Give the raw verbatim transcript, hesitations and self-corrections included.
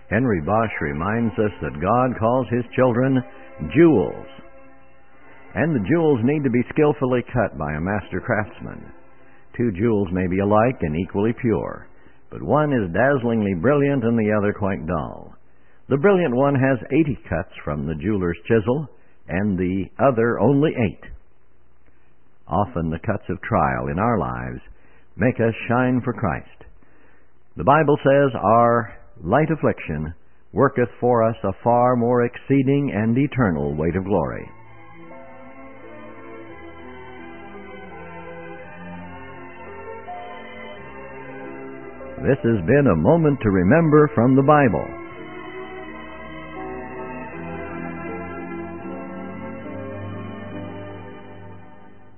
Henry Bosch reminds us that God calls His children jewels, and the jewels need to be skillfully cut by a master craftsman. Two jewels may be alike and equally pure, but one is dazzlingly brilliant and the other quite dull. The brilliant one has eighty cuts from the jeweler's chisel, and the other only eight. Often the cuts of trial in our lives make us shine for Christ. The Bible says, "Our light affliction worketh for us a far more exceeding and eternal weight of glory." This has been a moment to remember from the Bible.